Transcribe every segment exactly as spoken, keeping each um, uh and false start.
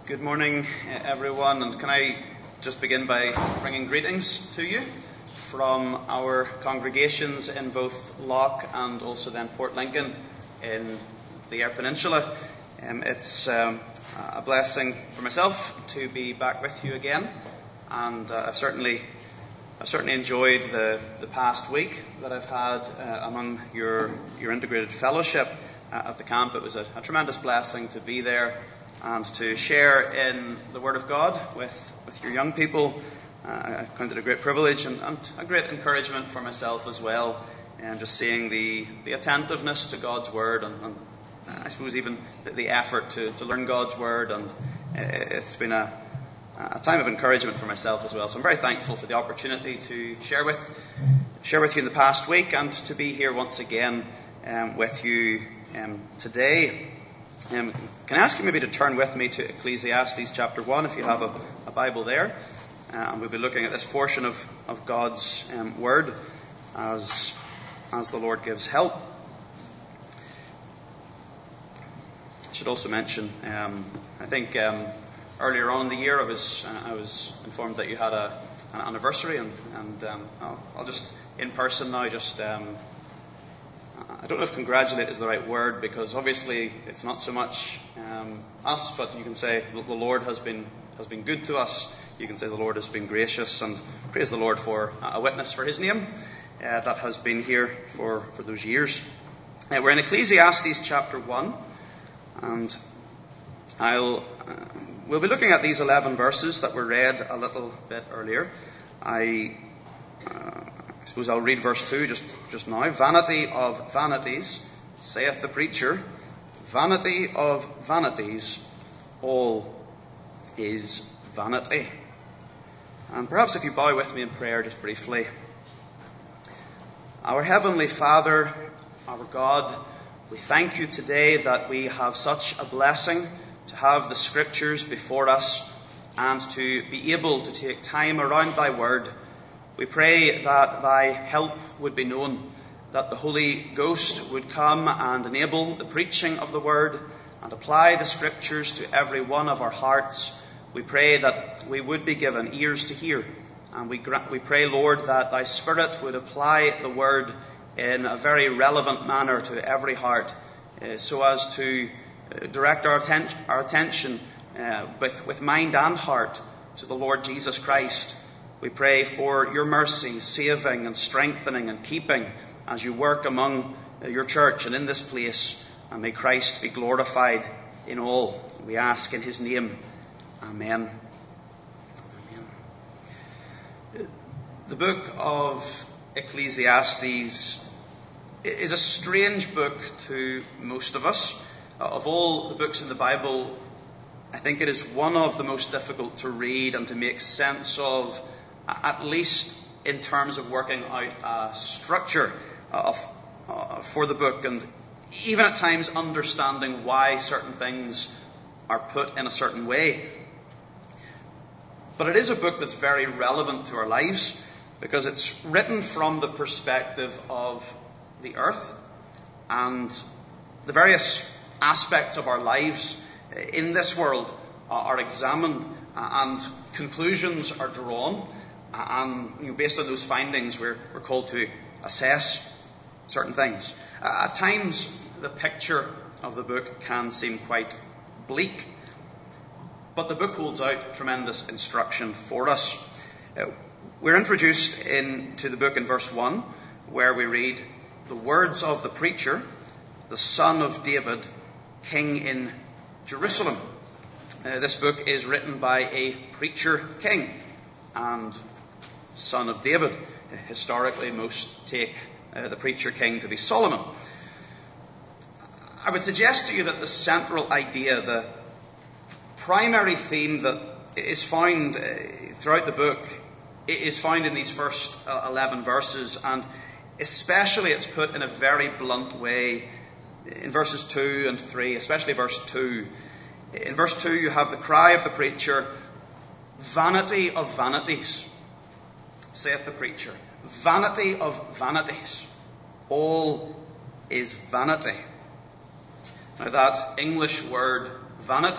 Good morning, everyone, and can I just begin by bringing greetings to you from our congregations in both Loch and also then Port Lincoln in the Eyre Peninsula. Um, it's um, a blessing for myself to be back with you again, and uh, I've certainly I've certainly enjoyed the, the past week that I've had uh, among your your integrated fellowship uh, at the camp. It was a, a tremendous blessing to be there and to share in the Word of God with, with your young people. Uh, I found it a great privilege and, and a great encouragement for myself as well, and just seeing the, the attentiveness to God's Word and, and uh, I suppose even the, the effort to, to learn God's Word, and uh, it's been a, a time of encouragement for myself as well. So I'm very thankful for the opportunity to share with share with you in the past week and to be here once again um, with you um, today. Um, can I ask you maybe to turn with me to Ecclesiastes chapter one, if you have a, a Bible there. Uh, and we'll be looking at this portion of, of God's um, Word as, as the Lord gives help. I should also mention, um, I think um, earlier on in the year I was uh, I was informed that you had a, an anniversary, and, and um, I'll, I'll just, in person now, just... Um, I don't know if congratulate is the right word, because obviously it's not so much um, us, but you can say the Lord has been has been good to us. You can say the Lord has been gracious, and praise the Lord for a witness for His name uh, that has been here for, for those years. Uh, we're in Ecclesiastes chapter one, and I'll uh, we'll be looking at these eleven verses that were read a little bit earlier. I. Uh, I suppose I'll read verse two just, just now. Vanity of vanities, saith the preacher, vanity of vanities, all is vanity. And perhaps if you bow with me in prayer just briefly. Our Heavenly Father, our God, we thank you today that we have such a blessing to have the Scriptures before us and to be able to take time around thy word. We pray that thy help would be known, that the Holy Ghost would come and enable the preaching of the word and apply the Scriptures to every one of our hearts. We pray that we would be given ears to hear, and we, we pray, Lord, that thy Spirit would apply the word in a very relevant manner to every heart, uh, so as to uh, direct our, atten- our attention uh, with, with mind and heart to the Lord Jesus Christ. We pray for your mercy, saving and strengthening and keeping as you work among your church and in this place. And may Christ be glorified in all. We ask in his name. Amen. Amen. The book of Ecclesiastes is a strange book to most of us. Of all the books in the Bible, I think it is one of the most difficult to read and to make sense of, at least in terms of working out a structure of, uh, for the book, and even at times understanding why certain things are put in a certain way. But it is a book that's very relevant to our lives, because it's written from the perspective of the earth, and the various aspects of our lives in this world are examined and conclusions are drawn. And you know, based on those findings, we're, we're called to assess certain things. Uh, at times, the picture of the book can seem quite bleak, but the book holds out tremendous instruction for us. Uh, we're introduced into the book in verse one, where we read, "The words of the preacher, the son of David, king in Jerusalem." Uh, this book is written by a preacher king and son of David. Historically, most take uh, the preacher king to be Solomon. I would suggest to you that the central idea, the primary theme that is found uh, throughout the book, is found in these first uh, eleven verses, and especially it's put in a very blunt way in verses two and three, especially verse two. In verse two, you have the cry of the preacher, "Vanity of vanities, saith the preacher." Vanity of vanities. All is vanity. Now that English word vanity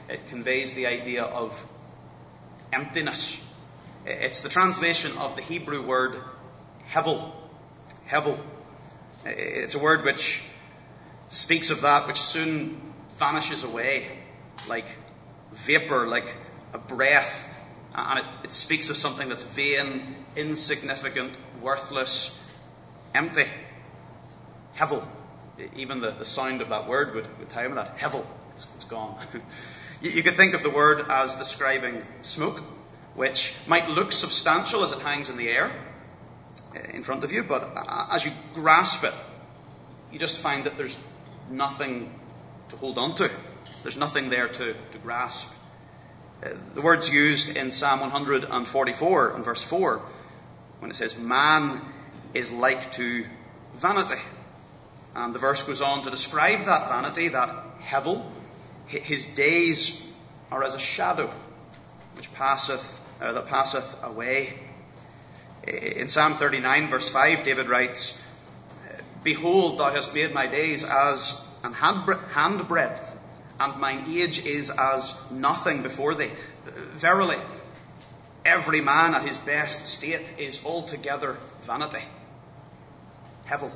it conveys the idea of emptiness. It's the translation of the Hebrew word hevel. Hevel. It's a word which speaks of that which soon vanishes away, like vapor, like a breath. And it, it speaks of something that's vain, insignificant, worthless, empty. Hevel. Even the, the sound of that word would, would tell me that. Hevel. It's, it's gone. you, you could think of the word as describing smoke, which might look substantial as it hangs in the air in front of you, but as you grasp it, you just find that there's nothing to hold on to. There's nothing there to, to grasp. Uh, the words used in Psalm one forty-four and verse four, when it says, man is like to vanity. And the verse goes on to describe that vanity, that hevel. His days are as a shadow which passeth, uh, that passeth away. In Psalm thirty-nine, verse five, David writes, behold, thou hast made my days as an handbreadth, and mine age is as nothing before thee. Verily, every man at his best state is altogether vanity. Hevel.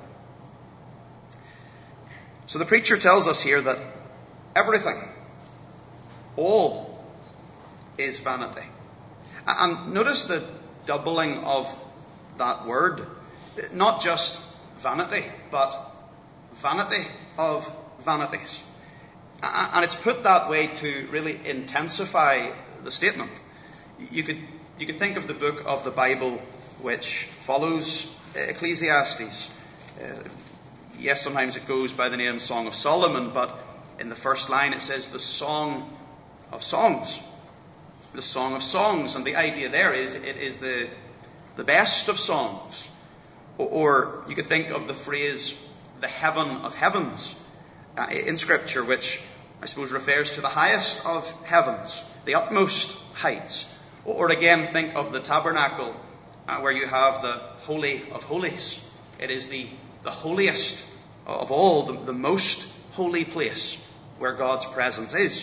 So the preacher tells us here that everything, all, is vanity. And notice the doubling of that word. Not just vanity, but vanity of vanities. And it's put that way to really intensify the statement. You could, you could think of the book of the Bible which follows Ecclesiastes. Uh, yes, sometimes it goes by the name Song of Solomon, but in the first line it says the Song of Songs. The Song of Songs. And the idea there is it is the, the best of songs. Or, or you could think of the phrase the heaven of heavens uh, in Scripture, which I suppose refers to the highest of heavens, the utmost heights. Or, or again, think of the tabernacle uh, where you have the Holy of Holies. It is the, the holiest of all, the, the most holy place where God's presence is.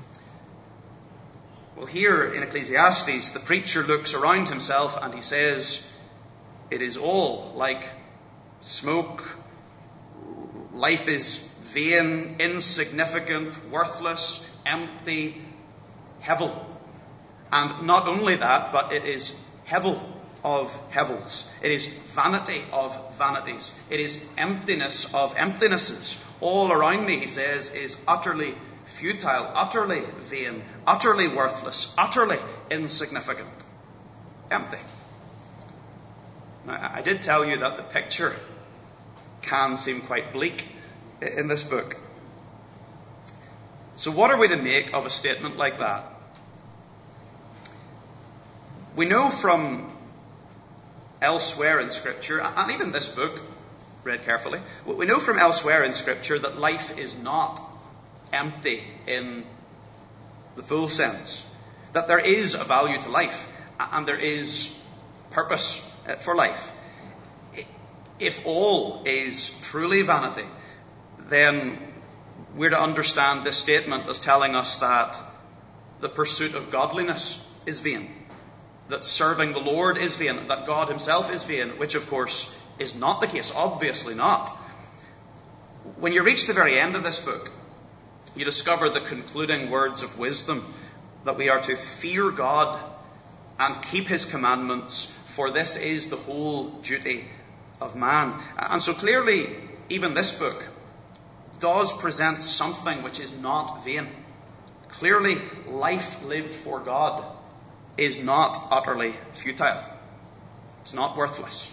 Well, here in Ecclesiastes, the preacher looks around himself and he says, it is all like smoke. Life is vain, insignificant, worthless, empty, hevel. And not only that, but it is hevel of hevels. It is vanity of vanities. It is emptiness of emptinesses. All around me, he says, is utterly futile, utterly vain, utterly worthless, utterly insignificant, empty. Now, I did tell you that the picture can seem quite bleak in this book. So what are we to make of a statement like that? We know from elsewhere in Scripture, and even this book, read carefully, we know from elsewhere in Scripture that life is not empty in the full sense. That there is a value to life, and there is purpose for life. If all is truly vanity, then we're to understand this statement as telling us that the pursuit of godliness is vain, that serving the Lord is vain, that God himself is vain, which of course is not the case, obviously not. When you reach the very end of this book, you discover the concluding words of wisdom, that we are to fear God and keep his commandments, for this is the whole duty of man. And so clearly, even this book does present something which is not vain. Clearly, life lived for God is not utterly futile. It's not worthless.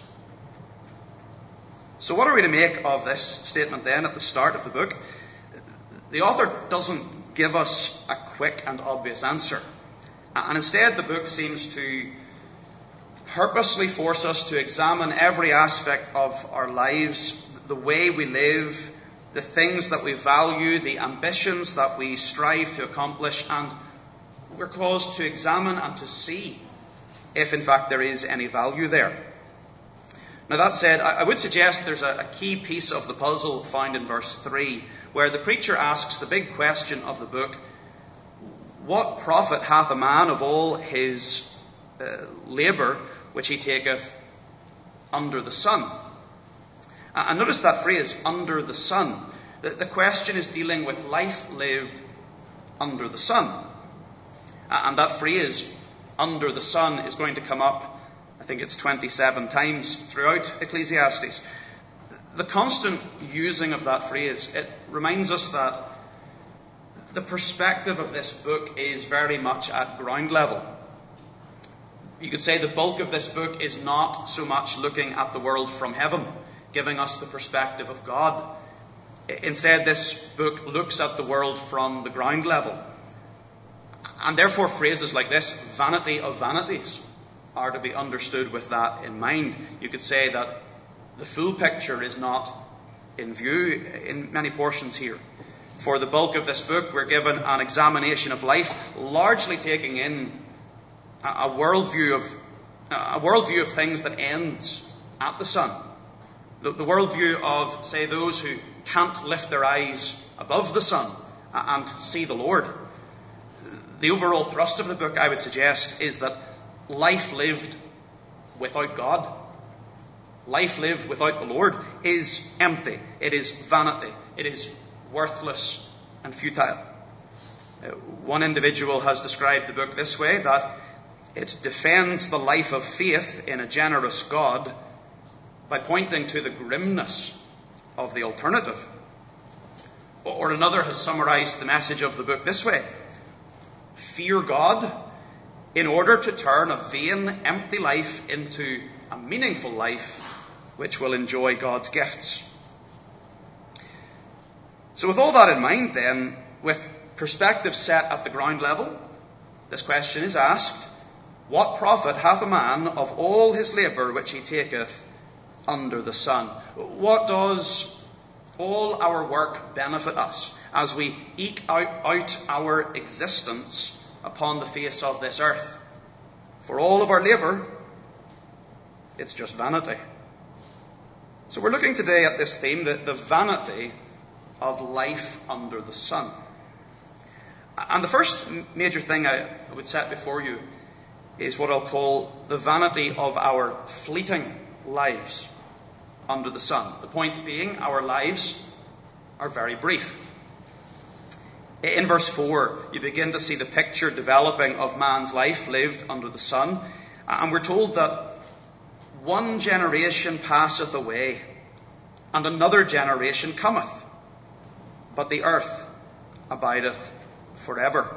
So what are we to make of this statement then at the start of the book? The author doesn't give us a quick and obvious answer. And instead, the book seems to purposely force us to examine every aspect of our lives, the way we live, the things that we value, the ambitions that we strive to accomplish, and we're caused to examine and to see if in fact there is any value there. Now that said, I would suggest there's a key piece of the puzzle found in verse three, where the preacher asks the big question of the book, what profit hath a man of all his uh, labour which he taketh under the sun? And notice that phrase, under the sun. The, the question is dealing with life lived under the sun. And that phrase, under the sun, is going to come up, I think it's twenty-seven times throughout Ecclesiastes. The constant using of that phrase, it reminds us that the perspective of this book is very much at ground level. You could say the bulk of this book is not so much looking at the world from heaven, giving us the perspective of God. Instead, this book looks at the world from the ground level. And therefore, phrases like this, vanity of vanities, are to be understood with that in mind. You could say that the full picture is not in view in many portions here. For the bulk of this book, we're given an examination of life, largely taking in a worldview of a worldview of things that ends at the sun. The, the worldview of, say, those who can't lift their eyes above the sun and see the Lord. The overall thrust of the book, I would suggest, is that life lived without God, life lived without the Lord, is empty. It is vanity. It is worthless and futile. Uh, one individual has described the book this way, that it defends the life of faith in a generous God by pointing to the grimness of the alternative. Or another has summarized the message of the book this way: fear God in order to turn a vain, empty life into a meaningful life which will enjoy God's gifts. So with all that in mind then, with perspective set at the ground level, this question is asked: what profit hath a man of all his labour which he taketh under the sun? What does all our work benefit us as we eke out, out our existence upon the face of this earth? For all of our labour, it's just vanity. So we're looking today at this theme, the, the vanity of life under the sun. And the first major thing I would set before you is what I'll call the vanity of our fleeting lives under the sun. The point being, our lives are very brief. In verse four, you begin to see the picture developing of man's life lived under the sun. And we're told that one generation passeth away, and another generation cometh, but the earth abideth forever.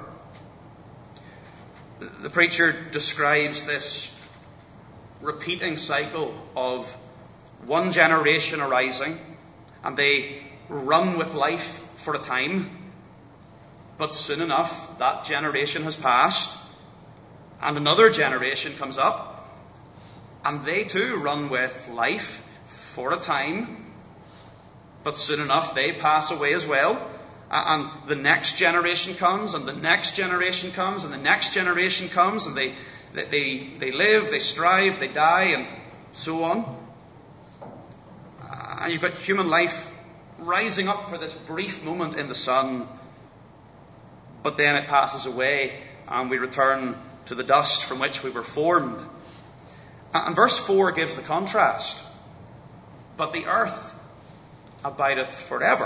The preacher describes this repeating cycle of one generation arising, and they run with life for a time, but soon enough that generation has passed, and another generation comes up, and they too run with life for a time, but soon enough they pass away as well. And the next generation comes, and the next generation comes, and the next generation comes, and they, they, they live, they strive, they die, and so on. And you've got human life rising up for this brief moment in the sun, but then it passes away, and we return to the dust from which we were formed. And verse four gives the contrast. But the earth abideth forever.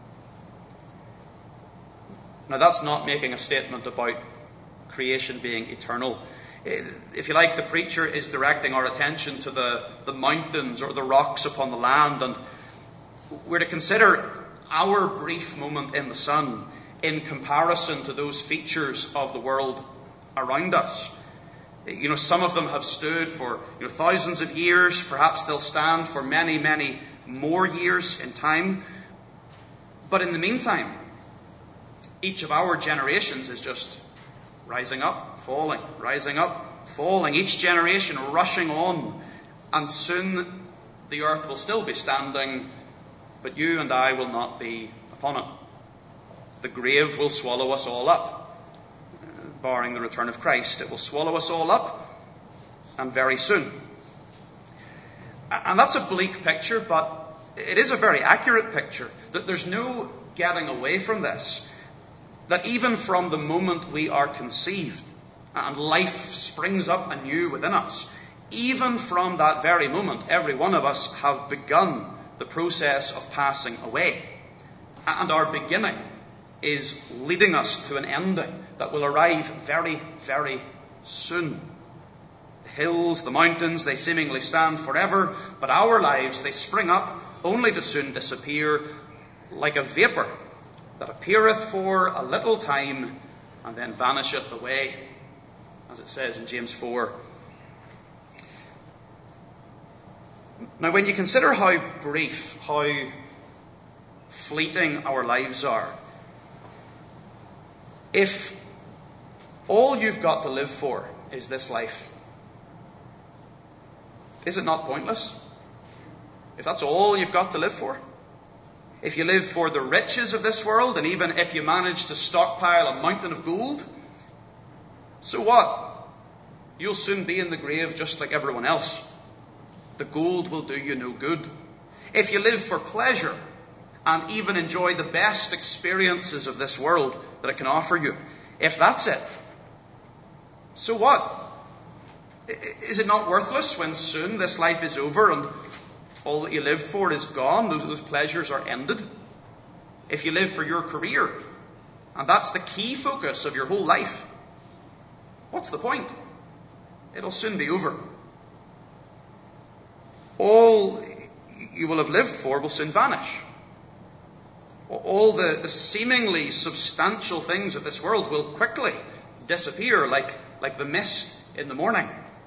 Now, that's not making a statement about creation being eternal. If you like, the preacher is directing our attention to the, the mountains or the rocks upon the land, and we're to consider our brief moment in the sun in comparison to those features of the world around us. You know, some of them have stood for you know, thousands of years. Perhaps they'll stand for many, many more years in time. But in the meantime, each of our generations is just rising up, falling, rising up, falling. Each generation rushing on. And soon the earth will still be standing, but you and I will not be upon it. The grave will swallow us all up, barring the return of Christ. It will swallow us all up, and very soon. And that's a bleak picture, but it is a very accurate picture. That there's no getting away from this. that even from the moment we are conceived and life springs up anew within us, even from that very moment, every one of us have begun the process of passing away. And our beginning is leading us to an ending that will arrive very, very soon. The hills, the mountains, they seemingly stand forever, but our lives, they spring up only to soon disappear like a vapour that appeareth for a little time and then vanisheth away, as it says in James four. Now, when you consider how brief, how fleeting our lives are, if all you've got to live for is this life, is it not pointless? If that's all you've got to live for? If you live for the riches of this world, and even if you manage to stockpile a mountain of gold, so what? You'll soon be in the grave just like everyone else. The gold will do you no good. If you live for pleasure and even enjoy the best experiences of this world that it can offer you, if that's it, so what? Is it not worthless when soon this life is over and all that you lived for is gone? Those, those pleasures are ended. If you live for your career, and that's the key focus of your whole life, what's the point? It'll soon be over. All you will have lived for will soon vanish. All the, the seemingly substantial things of this world will quickly disappear like, like the mist in the morning.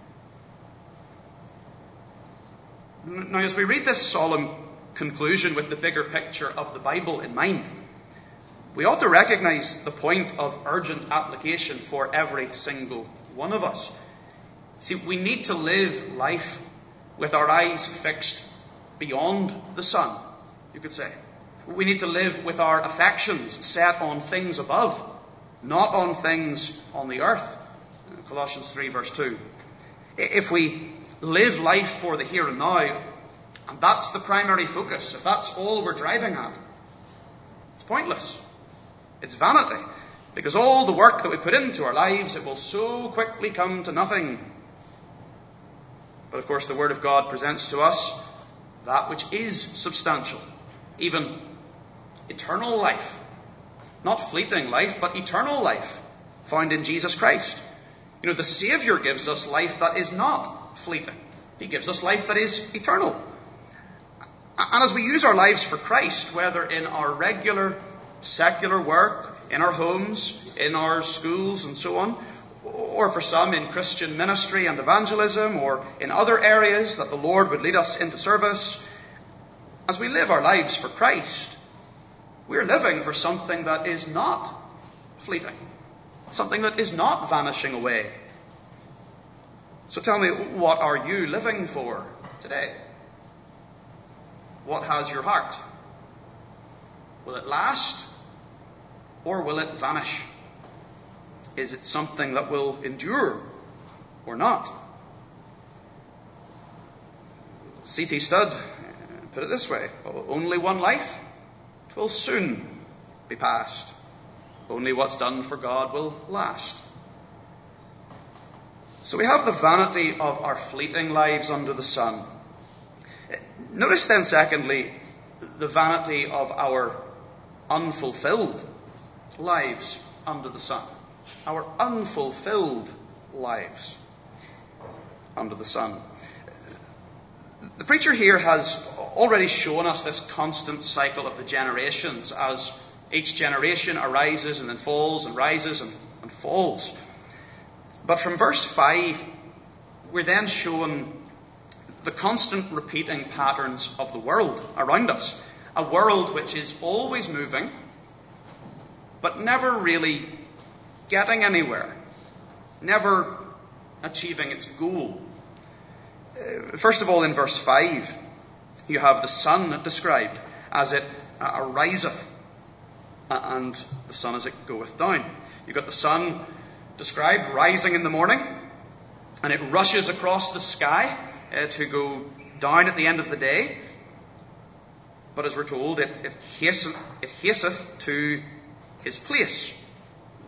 Now, as we read this solemn conclusion with the bigger picture of the Bible in mind, we ought to recognize the point of urgent application for every single one of us. See, we need to live life with our eyes fixed beyond the sun, you could say. We need to live with our affections set on things above, not on things on the earth. Colossians three verse two. If we live life for the here and now, and that's the primary focus, if that's all we're driving at, it's pointless. It's vanity. Because all the work that we put into our lives, it will so quickly come to nothing. But of course the Word of God presents to us that which is substantial, even eternal life. Not fleeting life, but eternal life found in Jesus Christ. You know, the Saviour gives us life that is not fleeting. He gives us life that is eternal. And as we use our lives for Christ, whether in our regular secular work, in our homes, in our schools and so on, or for some in Christian ministry and evangelism, or in other areas that the Lord would lead us into service, as we live our lives for Christ, we're living for something that is not fleeting, something that is not vanishing away. So tell me, what are you living for today? What has your heart? Will it last, or will it vanish? Is it something that will endure or not? C T Studd put it this way: only one life, 'twill soon be past. Only what's done for God will last. So we have the vanity of our fleeting lives under the sun. Notice then, secondly, the vanity of our unfulfilled lives under the sun. Our unfulfilled lives under the sun. The preacher here has already shown us this constant cycle of the generations, as each generation arises and then falls and rises and, and falls. But from verse five, we're then shown the constant repeating patterns of the world around us. A world which is always moving, but never really getting anywhere, never achieving its goal. Uh, first of all, in verse five, you have the sun described as it uh, ariseth, and the sun as it goeth down. You've got the sun described rising in the morning, and it rushes across the sky uh, to go down at the end of the day. But as we're told, it, it, hasten, it hasteth to his place,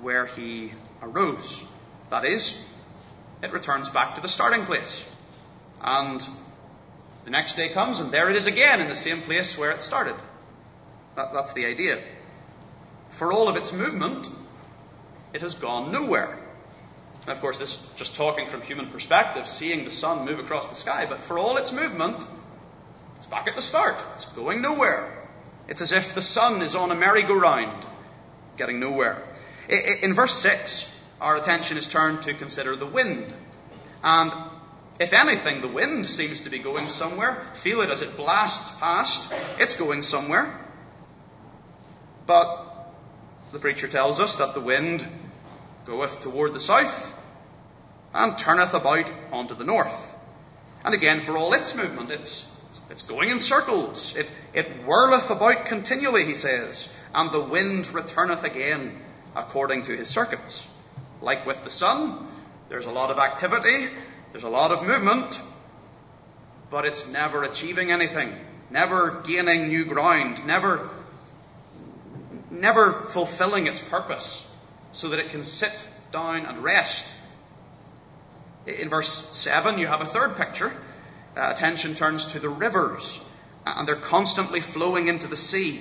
where he arose. That is, it returns back to the starting place. And the next day comes, and there it is again in the same place where it started. That, that's the idea. For all of its movement, it has gone nowhere. And of course, this is just talking from human perspective, seeing the sun move across the sky. But for all its movement, it's back at the start. It's going nowhere. It's as if the sun is on a merry-go-round, getting nowhere. In verse six, our attention is turned to consider the wind. And if anything, the wind seems to be going somewhere. Feel it as it blasts past. It's going somewhere. But the preacher tells us that the wind goeth toward the south and turneth about unto the north. And again, for all its movement, it's it's going in circles. It, it whirleth about continually, he says, and the wind returneth again according to his circuits. Like with the sun, there's a lot of activity, there's a lot of movement, but it's never achieving anything, never gaining new ground, never, never fulfilling its purpose so that it can sit down and rest. In verse seven, you have a third picture. Uh, attention turns to the rivers, and they're constantly flowing into the sea.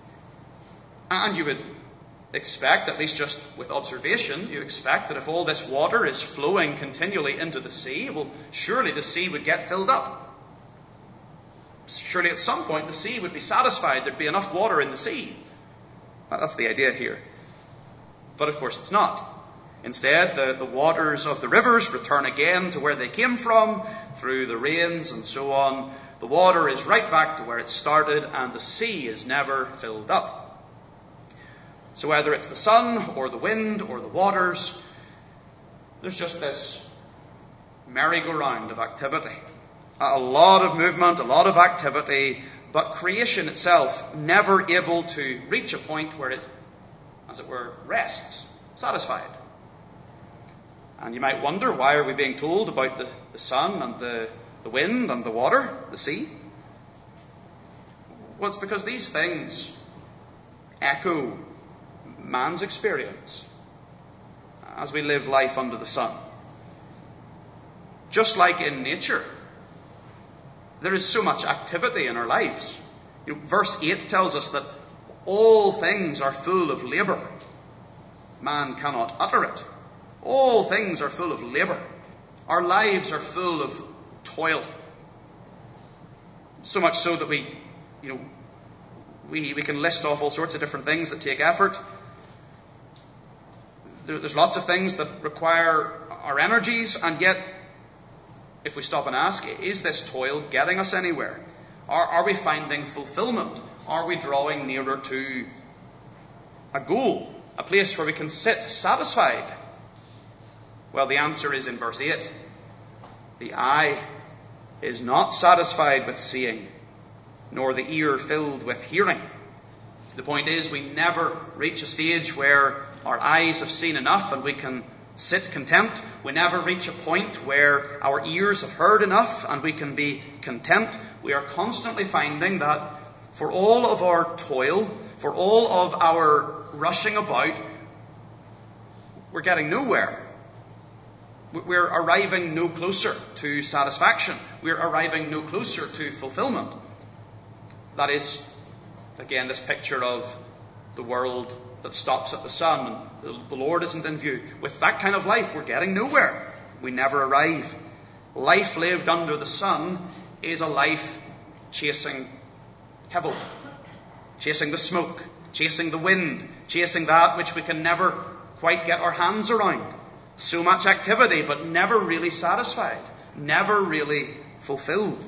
And you would expect, at least just with observation, you expect that if all this water is flowing continually into the sea, well, surely the sea would get filled up. Surely at some point the sea would be satisfied. There'd be enough water in the sea. That's the idea here. But of course it's not. Instead, the, the waters of the rivers return again to where they came from, through the rains and so on. The water is right back to where it started, and the sea is never filled up. So whether it's the sun, or the wind, or the waters, there's just this merry-go-round of activity. A lot of movement, a lot of activity, but creation itself never able to reach a point where it, as it were, rests, satisfied. And you might wonder, why are we being told about the, the sun and the, the wind and the water, the sea? Well, it's because these things echo man's experience as we live life under the sun. Just like in nature, there is so much activity in our lives. You know, verse eight tells us that all things are full of labour. Man cannot utter it. All things are full of labour. Our lives are full of toil. So much so that we, you know, we, we can list off all sorts of different things that take effort. There, there's lots of things that require our energies, and yet, if we stop and ask, is this toil getting us anywhere? Are, are we finding fulfillment? Are we drawing nearer to a goal, a place where we can sit satisfied? Well, the answer is in verse eight. The eye is not satisfied with seeing, nor the ear filled with hearing. The point is, we never reach a stage where our eyes have seen enough and we can sit content. We never reach a point where our ears have heard enough and we can be content. We are constantly finding that for all of our toil, for all of our rushing about, we're getting nowhere. We're arriving no closer to satisfaction. We're arriving no closer to fulfillment. That is, again, this picture of the world that stops at the sun and the Lord isn't in view. With that kind of life, we're getting nowhere. We never arrive. Life lived under the sun is a life chasing hevel, chasing the smoke, chasing the wind, chasing that which we can never quite get our hands around. So much activity, but never really satisfied, never really fulfilled.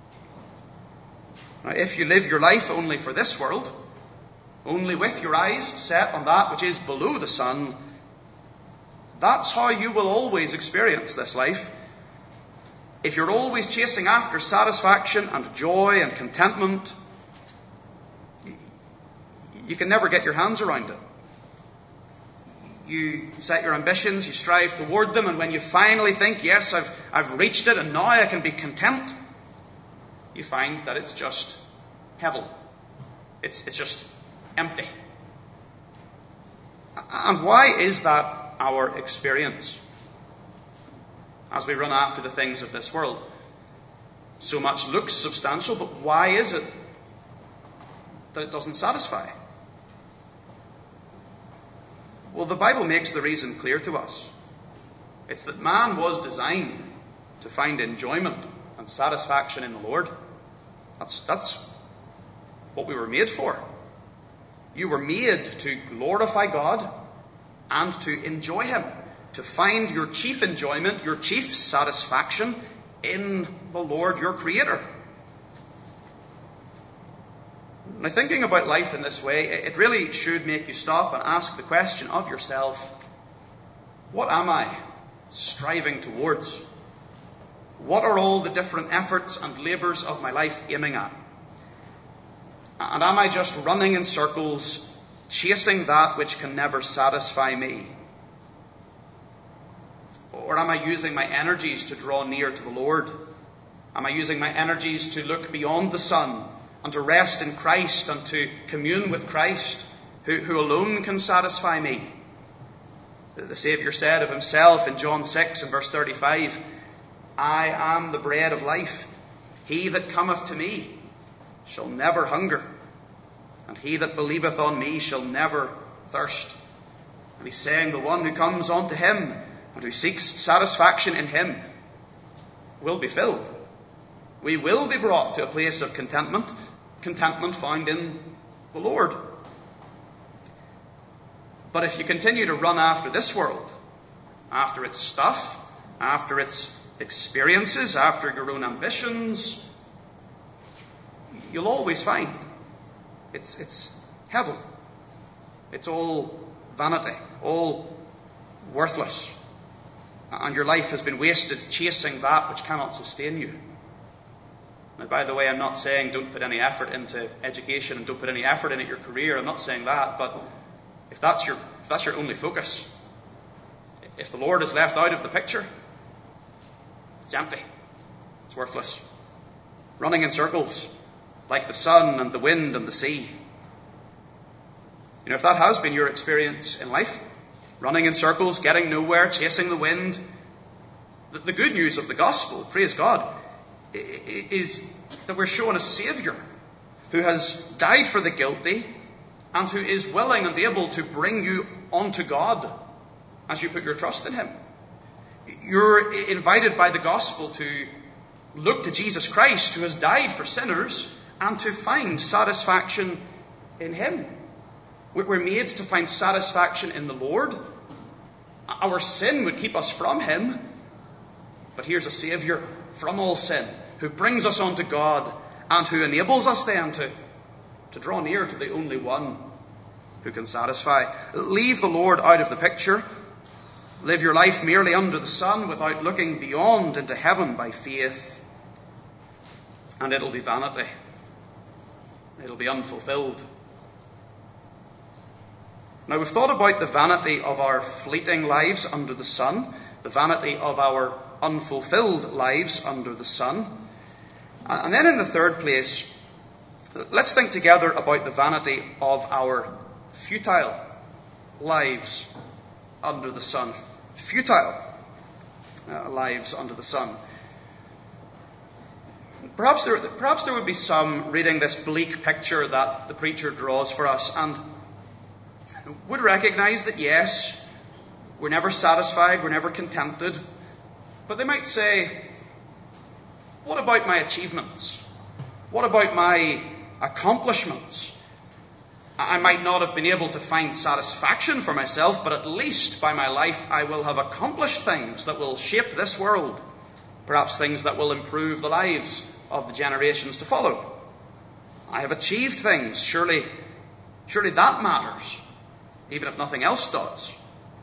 Now, if you live your life only for this world, only with your eyes set on that which is below the sun, that's how you will always experience this life. If you're always chasing after satisfaction and joy and contentment, you can never get your hands around it. You set your ambitions, you strive toward them, and when you finally think, yes, I've, I've reached it and now I can be content, you find that it's just hevel. It's, it's just empty. And why is that our experience as we run after the things of this world? So much looks substantial, but why is it that it doesn't satisfy? Well, the Bible makes the reason clear to us. It's that man was designed to find enjoyment and satisfaction in the Lord. That's, that's what we were made for. You were made to glorify God and to enjoy Him, to find your chief enjoyment, your chief satisfaction in the Lord, your Creator. Now, thinking about life in this way, it really should make you stop and ask the question of yourself, what am I striving towards? What are all the different efforts and labours of my life aiming at? And am I just running in circles, chasing that which can never satisfy me? Or am I using my energies to draw near to the Lord? Am I using my energies to look beyond the sun and to rest in Christ and to commune with Christ, who, who alone can satisfy me? The Saviour said of Himself in John six and verse thirty-five, I am the bread of life. He that cometh to me shall never hunger, and he that believeth on me shall never thirst. And He's saying the one who comes unto Him and who seeks satisfaction in Him will be filled. We will be brought to a place of contentment, contentment found in the Lord. But if you continue to run after this world, after its stuff, after its experiences, after your own ambitions, you'll always find it's, it's heaven. It's all vanity, all worthless. And your life has been wasted chasing that which cannot sustain you. Now, by the way, I'm not saying don't put any effort into education and don't put any effort into your career. I'm not saying that. But if that's your, if that's your only focus, if the Lord is left out of the picture, it's empty. It's worthless. Running in circles, like the sun and the wind and the sea. You know, if that has been your experience in life, running in circles, getting nowhere, chasing the wind, the, the good news of the gospel, praise God, is that we're shown a Saviour who has died for the guilty and who is willing and able to bring you unto God as you put your trust in Him. You're invited by the gospel to look to Jesus Christ, who has died for sinners, and to find satisfaction in Him. We're made to find satisfaction in the Lord. Our sin would keep us from Him, but here's a Saviour from all sin, who brings us unto God and who enables us then to, to draw near to the only one who can satisfy. Leave the Lord out of the picture. Live your life merely under the sun without looking beyond into heaven by faith, and it'll be vanity. It'll be unfulfilled. Now, we've thought about the vanity of our fleeting lives under the sun, the vanity of our unfulfilled lives under the sun. And then in the third place, let's think together about the vanity of our futile lives under the sun. Futile uh, lives under the sun. Perhaps there, perhaps there would be some reading this bleak picture that the preacher draws for us and would recognize that, yes, we're never satisfied, we're never contented. But they might say, what about my achievements? What about my accomplishments? I might not have been able to find satisfaction for myself, but at least by my life I will have accomplished things that will shape this world. Perhaps things that will improve the lives of the generations to follow. I have achieved things. Surely, surely that matters, even if nothing else does.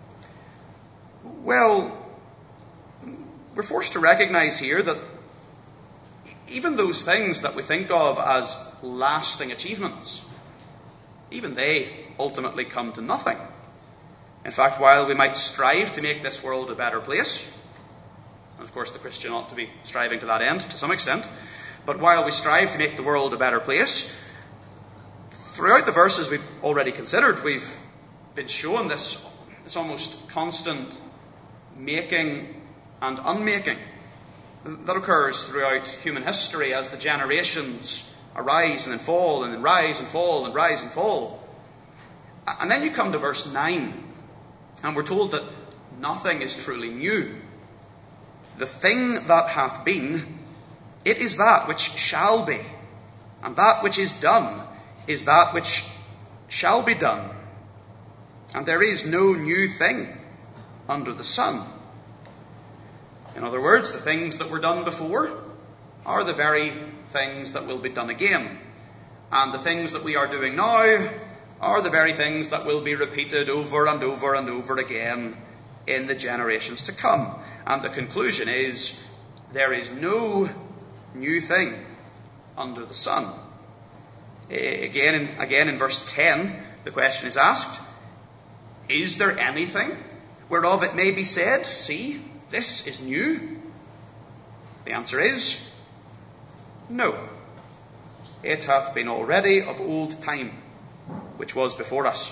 Well, we're forced to recognize here that even those things that we think of as lasting achievements, even they ultimately come to nothing. In fact, while we might strive to make this world a better place, and of course the Christian ought to be striving to that end to some extent, but while we strive to make the world a better place, throughout the verses we've already considered, we've been shown this, this almost constant making and unmaking that occurs throughout human history as the generations arise and then fall and then rise and fall and rise and fall. And then you come to verse nine, and we're told that nothing is truly new. The thing that hath been, it is that which shall be, and that which is done is that which shall be done. And there is no new thing under the sun. In other words, the things that were done before are the very things that will be done again. And the things that we are doing now are the very things that will be repeated over and over and over again in the generations to come. And the conclusion is, there is no new thing under the sun. Again in, again in verse ten, the question is asked, is there anything whereof it may be said, see, this is new? The answer is, no. It hath been already of old time, which was before us.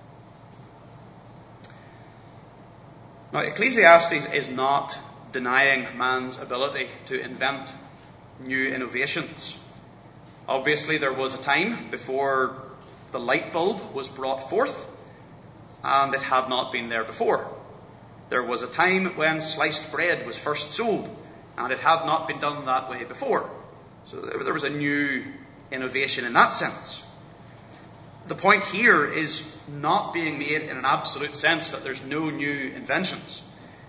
Now, Ecclesiastes is not denying man's ability to invent new innovations. Obviously, there was a time before the light bulb was brought forth, and it had not been there before. There was a time when sliced bread was first sold, and it had not been done that way before. So there was a new innovation in that sense. The point here is not being made in an absolute sense that there's no new inventions.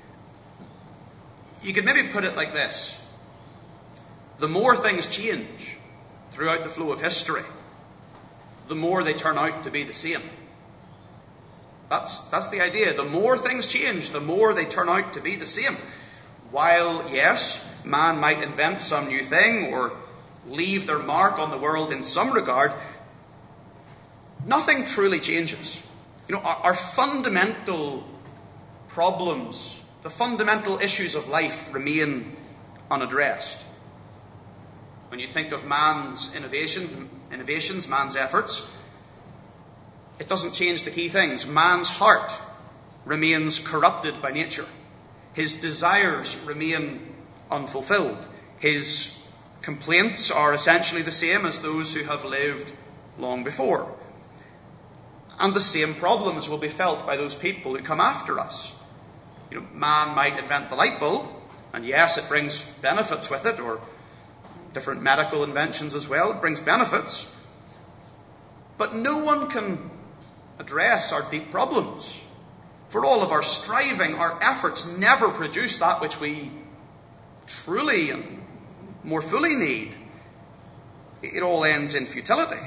You could maybe put it like this. The more things change throughout the flow of history, the more they turn out to be the same. That's, that's the idea. The more things change, the more they turn out to be the same. While, yes, man might invent some new thing or leave their mark on the world in some regard, nothing truly changes. You know, our, our fundamental problems, the fundamental issues of life remain unaddressed. When you think of man's innovation, innovations, man's efforts, it doesn't change the key things. Man's heart remains corrupted by nature. His desires remain unfulfilled. His complaints are essentially the same as those who have lived long before. And the same problems will be felt by those people who come after us. You know, man might invent the light bulb, and yes, it brings benefits with it, or different medical inventions as well. It brings benefits. But no one can address our deep problems. For all of our striving, our efforts never produce that which we truly and more fully need. It all ends in futility.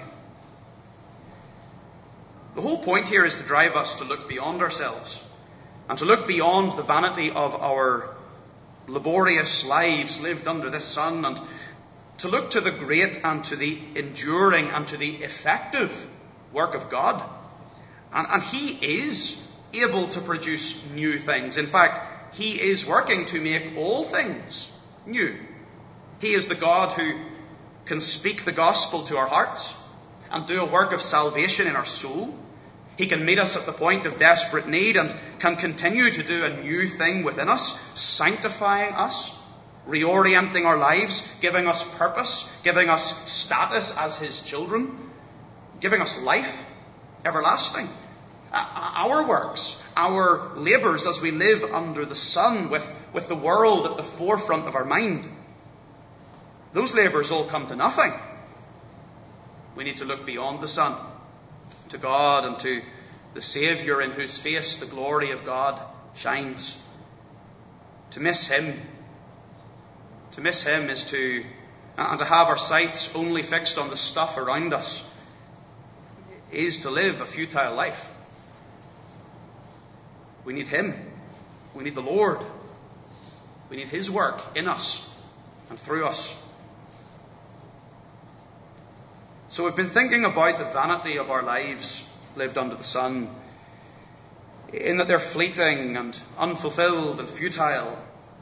The whole point here is to drive us to look beyond ourselves and to look beyond the vanity of our laborious lives lived under this sun, and to look to the great and to the enduring and to the effective work of God. And, and He is able to produce new things. In fact, He is working to make all things new. He is the God who can speak the gospel to our hearts and do a work of salvation in our soul. He can meet us at the point of desperate need and can continue to do a new thing within us, sanctifying us, reorienting our lives, giving us purpose, giving us status as His children, giving us life everlasting. Our works, our labours as we live under the sun with, with the world at the forefront of our mind, those labours all come to nothing. We need to look beyond the sun, to God and to the Saviour in whose face the glory of God shines. To miss Him, to miss Him is to, and to have our sights only fixed on the stuff around us, is to live a futile life. We need Him. We need the Lord. We need His work in us and through us. So we've been thinking about the vanity of our lives lived under the sun, in that they're fleeting and unfulfilled and futile.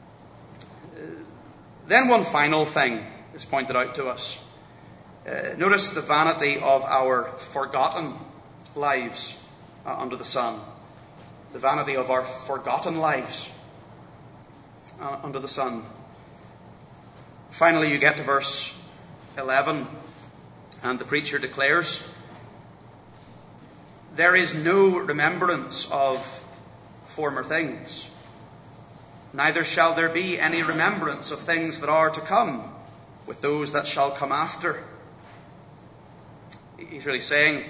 Then one final thing is pointed out to us. Uh, notice the vanity of our forgotten lives. uh, under the sun. The vanity of our forgotten lives uh, under the sun. Finally, you get to verse eleven, and the preacher declares, "There is no remembrance of former things, neither shall there be any remembrance of things that are to come with those that shall come after." He's really saying,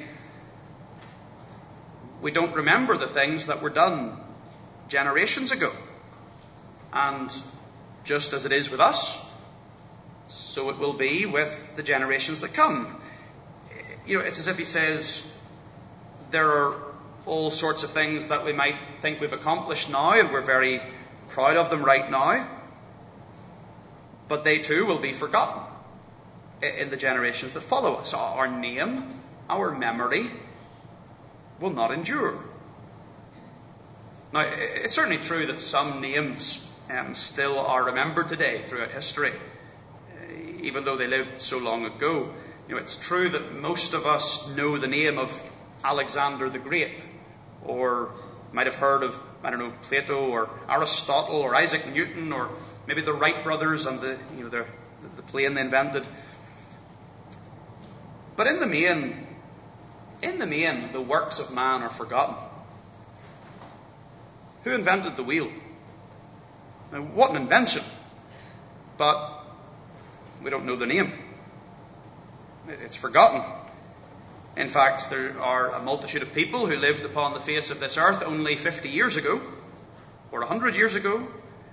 we don't remember the things that were done generations ago. And just as it is with us, so it will be with the generations that come. You know, it's as if he says, there are all sorts of things that we might think we've accomplished now, and we're very proud of them right now. But they too will be forgotten in the generations that follow us. Our name, our memory will not endure. Now, it's certainly true that some names um, still are remembered today throughout history, even though they lived so long ago. You know, it's true that most of us know the name of Alexander the Great, or might have heard of, I don't know, Plato or Aristotle or Isaac Newton, or maybe the Wright brothers and the, you know, the, the plane they invented. But in the main, in the main, the works of man are forgotten. Who invented the wheel? Now, what an invention! But we don't know the name. It's forgotten. In fact, there are a multitude of people who lived upon the face of this earth only fifty years ago, or one hundred years ago,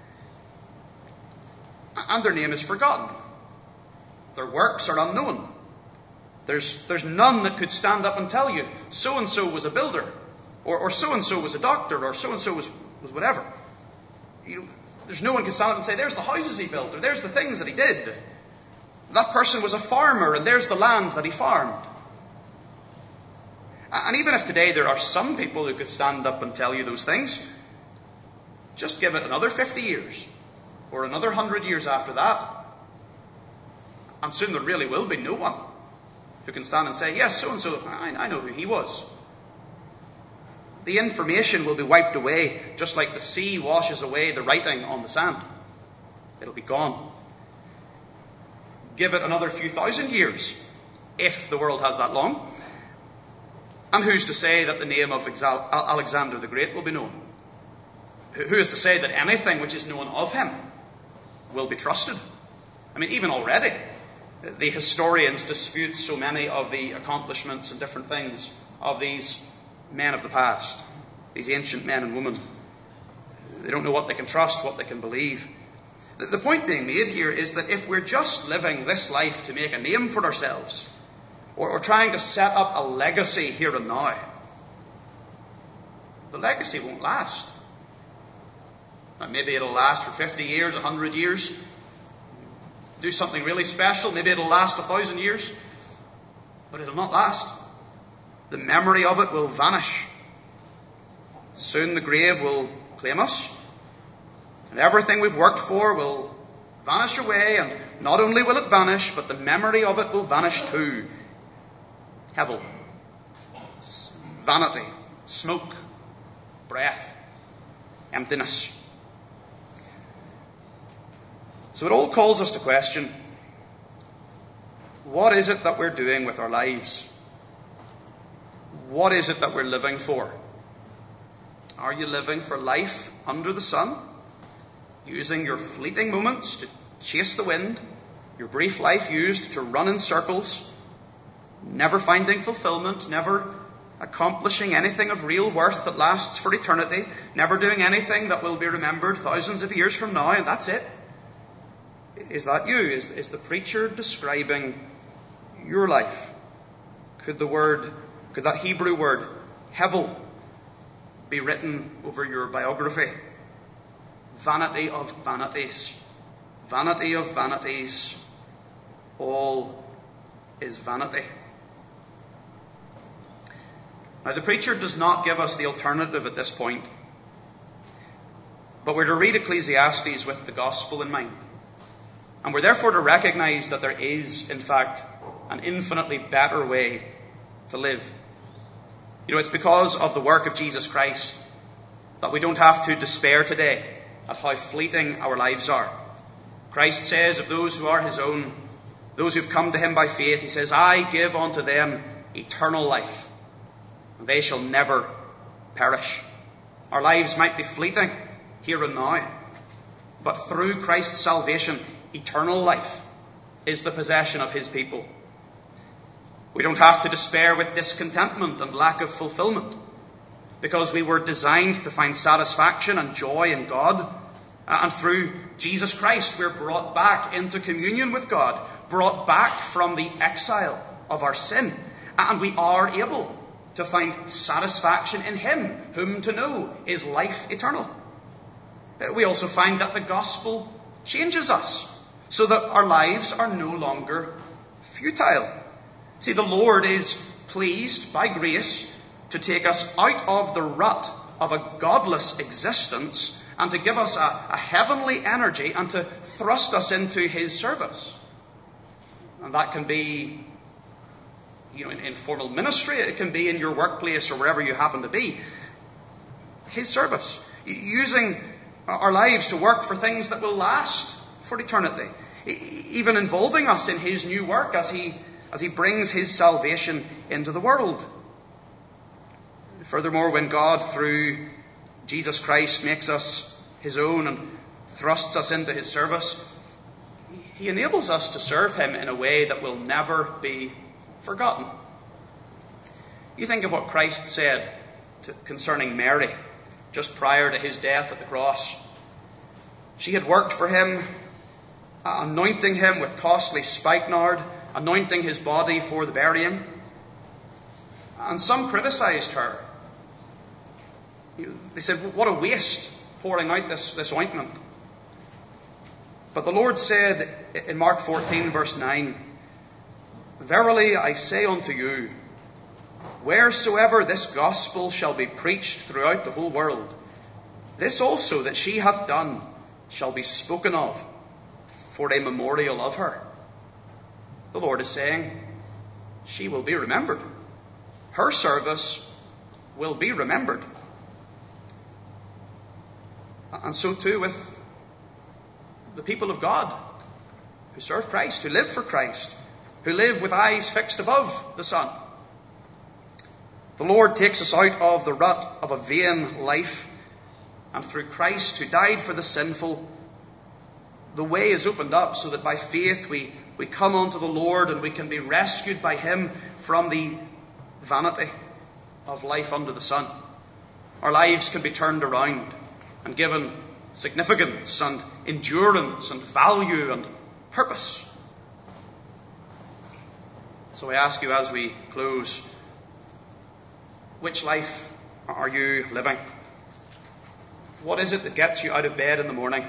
and their name is forgotten. Their works are unknown. There's, there's none that could stand up and tell you, so-and-so was a builder, or, or so-and-so was a doctor, or so-and-so was, was whatever. You know, there's no one can stand up and say, there's the houses he built, or there's the things that he did. That person was a farmer, and there's the land that he farmed. And even if today there are some people who could stand up and tell you those things, just give it another fifty years, or another one hundred years after that, and soon there really will be no one who can stand and say, yes, so-and-so, I, I know who he was. The information will be wiped away, just like the sea washes away the writing on the sand. It'll be gone. Give it another few thousand years, if the world has that long, and who's to say that the name of Alexander the Great will be known? Who is to say that anything which is known of him will be trusted? I mean, even already, the historians dispute so many of the accomplishments and different things of these men of the past, these ancient men and women. They don't know what they can trust, what they can believe. The point being made here is that if we're just living this life to make a name for ourselves, or, or trying to set up a legacy here and now, the legacy won't last. Now, maybe it'll last for fifty years, one hundred years. Do something really special. Maybe it'll last a thousand years. But it'll not last. The memory of it will vanish. Soon the grave will claim us. And everything we've worked for will vanish away. And not only will it vanish, but the memory of it will vanish too. Hevel. Vanity. Smoke. Breath. Emptiness. So it all calls us to question, what is it that we're doing with our lives? What is it that we're living for? Are you living for life under the sun, using your fleeting moments to chase the wind, your brief life used to run in circles, never finding fulfillment, never accomplishing anything of real worth that lasts for eternity, never doing anything that will be remembered thousands of years from now, and that's it? Is that you? Is, is the preacher describing your life? Could the word, could that Hebrew word, hevel, be written over your biography? Vanity of vanities. Vanity of vanities. All is vanity. Now, the preacher does not give us the alternative at this point, but we're to read Ecclesiastes with the gospel in mind. And we're therefore to recognize that there is, in fact, an infinitely better way to live. You know, it's because of the work of Jesus Christ that we don't have to despair today at how fleeting our lives are. Christ says of those who are his own, those who've come to him by faith, he says, I give unto them eternal life, and they shall never perish. Our lives might be fleeting here and now, but through Christ's salvation, eternal life is the possession of his people. We don't have to despair with discontentment and lack of fulfillment, because we were designed to find satisfaction and joy in God. And through Jesus Christ, we're brought back into communion with God, brought back from the exile of our sin. And we are able to find satisfaction in him, whom to know is life eternal. We also find that the gospel changes us, so that our lives are no longer futile. See, the Lord is pleased by grace to take us out of the rut of a godless existence and to give us a, a heavenly energy and to thrust us into his service. And that can be, you know, in, in formal ministry, it can be in your workplace or wherever you happen to be. His service, using our lives to work for things that will last for eternity, even involving us in his new work as he as he brings his salvation into the world. Furthermore, when God, through Jesus Christ, makes us his own and thrusts us into his service, he enables us to serve him in a way that will never be forgotten. You think of what Christ said to, concerning Mary just prior to his death at the cross. She had worked for him, anointing him with costly spikenard, anointing his body for the burying. And some criticized her. They said, what a waste pouring out this, this ointment. But the Lord said in Mark fourteen, verse nine, Verily I say unto you, wheresoever this gospel shall be preached throughout the whole world, this also that she hath done shall be spoken of for a memorial of her. The Lord is saying, she will be remembered. Her service will be remembered. And so too with the people of God who serve Christ, who live for Christ, who live with eyes fixed above the sun. The Lord takes us out of the rut of a vain life, and through Christ, who died for the sinful, the way is opened up so that by faith we, we come unto the Lord and we can be rescued by him from the vanity of life under the sun. Our lives can be turned around and given significance and endurance and value and purpose. So I ask you as we close, which life are you living? What is it that gets you out of bed in the morning?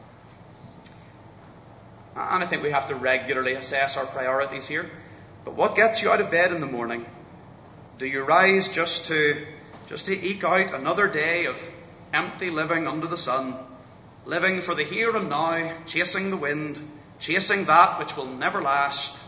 And I think we have to regularly assess our priorities here. But what gets you out of bed in the morning? Do you rise just to just to eke out another day of empty living under the sun, living for the here and now, chasing the wind, chasing that which will never last?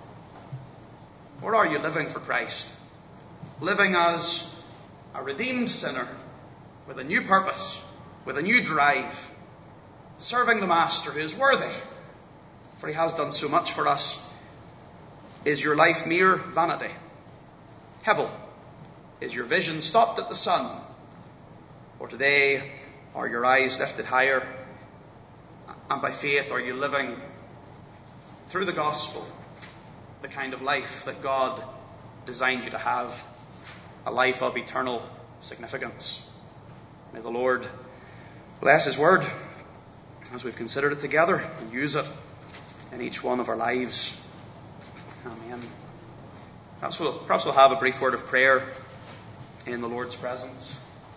Or are you living for Christ? Living as a redeemed sinner with a new purpose, with a new drive, serving the Master who is worthy, for he has done so much for us. Is your life mere vanity? Hevel, is your vision stopped at the sun? Or today are your eyes lifted higher? And by faith are you living through the gospel the kind of life that God designed you to have, a life of eternal significance? May the Lord bless his word as we've considered it together and use it in each one of our lives. Amen. Perhaps we'll, perhaps we'll have a brief word of prayer in the Lord's presence.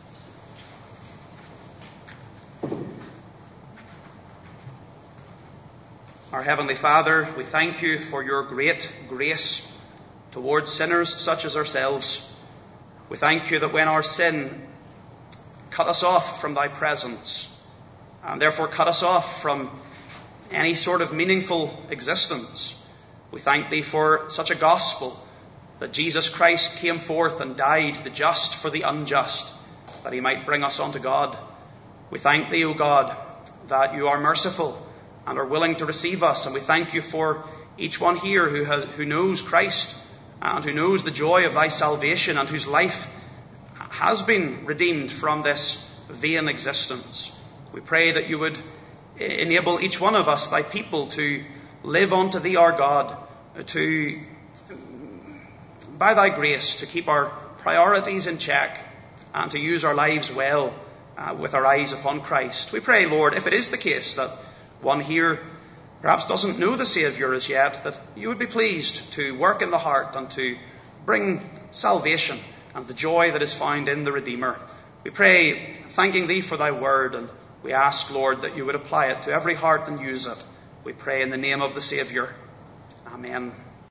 Our Heavenly Father, we thank you for your great grace towards sinners such as ourselves. We thank you that when our sin cut us off from thy presence, and therefore cut us off from any sort of meaningful existence, we thank thee for such a gospel that Jesus Christ came forth and died, the just for the unjust, that he might bring us unto God. We thank thee, O God, that you are merciful and are willing to receive us. And we thank you for each one here who has, who knows Christ and who knows the joy of thy salvation and whose life has been redeemed from this vain existence. We pray that you would enable each one of us, thy people, to live unto thee, our God, to, by thy grace, to keep our priorities in check and to use our lives well uh, with our eyes upon Christ. We pray, Lord, if it is the case that one here perhaps doesn't know the Saviour as yet, that you would be pleased to work in the heart and to bring salvation and the joy that is found in the Redeemer. We pray, thanking thee for thy word, and we ask, Lord, that you would apply it to every heart and use it. We pray in the name of the Saviour. Amen.